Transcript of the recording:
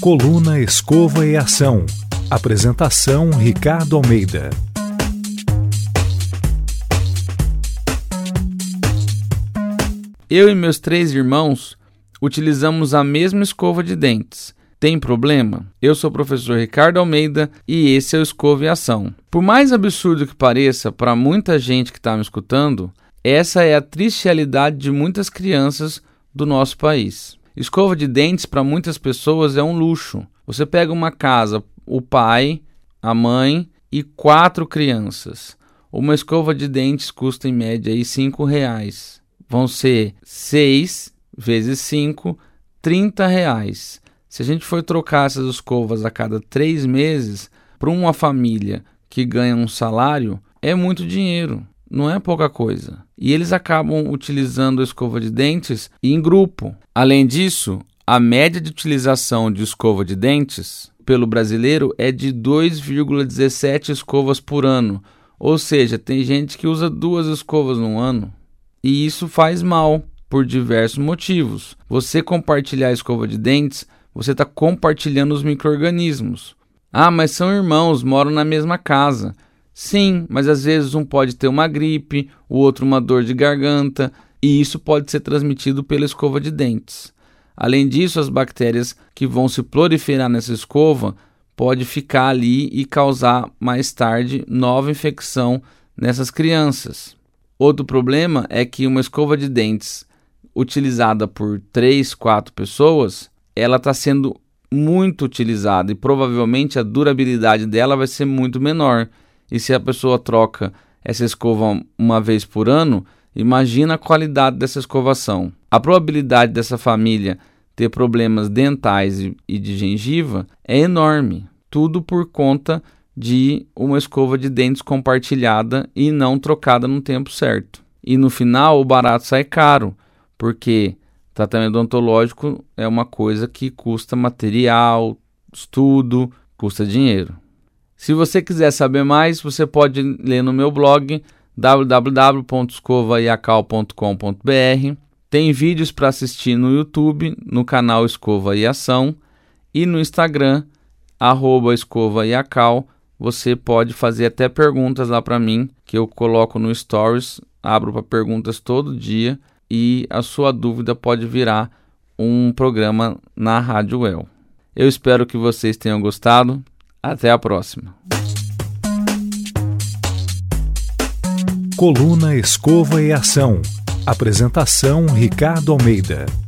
Coluna Escova e Ação. Apresentação Ricardo Almeida. Eu e meus 3 irmãos utilizamos a mesma escova de dentes. Tem problema? Eu sou o professor Ricardo Almeida e esse é o Escova e Ação. Por mais absurdo que pareça para muita gente que está me escutando, essa é a triste realidade de muitas crianças do nosso país. Escova de dentes para muitas pessoas é um luxo. Você pega uma casa, o pai, a mãe e 4 crianças. Uma escova de dentes custa em média aí R$5. Vão ser 6 vezes 5, R$30. Se a gente for trocar essas escovas a cada 3 meses, para uma família que ganha um salário, é muito dinheiro, não é pouca coisa. E eles acabam utilizando a escova de dentes em grupo. Além disso, a média de utilização de escova de dentes pelo brasileiro é de 2,17 escovas por ano. Ou seja, tem gente que usa 2 escovas no ano. E isso faz mal por diversos motivos. Você compartilhar a escova de dentes, você está compartilhando os micro-organismos. Ah, mas são irmãos, moram na mesma casa. Sim, mas às vezes um pode ter uma gripe, o outro uma dor de garganta, e isso pode ser transmitido pela escova de dentes. Além disso, as bactérias que vão se proliferar nessa escova podem ficar ali e causar mais tarde nova infecção nessas crianças. Outro problema é que uma escova de dentes utilizada por 3, 4 pessoas, ela está sendo muito utilizada e provavelmente a durabilidade dela vai ser muito menor. E se a pessoa troca essa escova uma vez por ano, imagina a qualidade dessa escovação. A probabilidade dessa família ter problemas dentais e de gengiva é enorme. Tudo por conta de uma escova de dentes compartilhada e não trocada no tempo certo. E no final o barato sai caro, porque tratamento odontológico é uma coisa que custa material, estudo, custa dinheiro. Se você quiser saber mais, você pode ler no meu blog www.escovaiacal.com.br. Tem vídeos para assistir no YouTube, no canal Escova e Ação, e no Instagram, @escovaiacal. Você pode fazer até perguntas lá para mim, que eu coloco no Stories, abro para perguntas todo dia, e a sua dúvida pode virar um programa na Rádio UEL. Eu espero que vocês tenham gostado. Até a próxima. Coluna Escova e Ação. Apresentação Ricardo Almeida.